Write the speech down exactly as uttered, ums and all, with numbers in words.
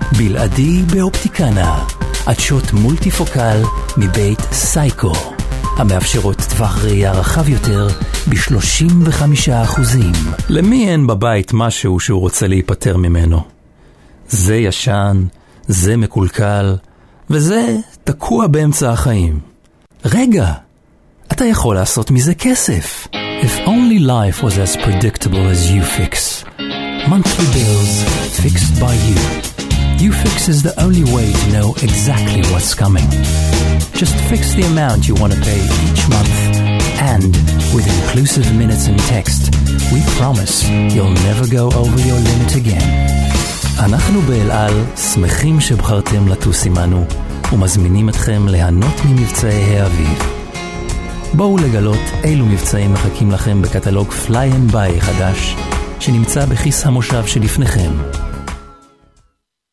בלעדי באופטיקנה, עדשות מולטיפוקל מבית סייקו, המאפשרות טווח ראייה רחב יותר ב-שלושים וחמישה אחוזים. למי אין בבית משהו שהוא רוצה להיפטר ממנו? זה ישן, זה מקולקל, וזה תקוע באמצע החיים. רגע, אתה יכול לעשות מזה כסף. If only life was as predictable as YouFix. Monthly bills fixed by you. YouFix is the only way to know exactly what's coming. Just fix the amount you want to pay each month. And with inclusive minutes and text, we promise you'll never go over your limit again. אנחנו באל-על שמחים שבחרתם לטוס עמנו ומזמינים אתכם ליהנות ממבצעי האביב. בואו לגלות אילו מבצעים מחכים לכם בקטלוג Fly and Buy חדש שנמצא בכיס המושב שלפניכם.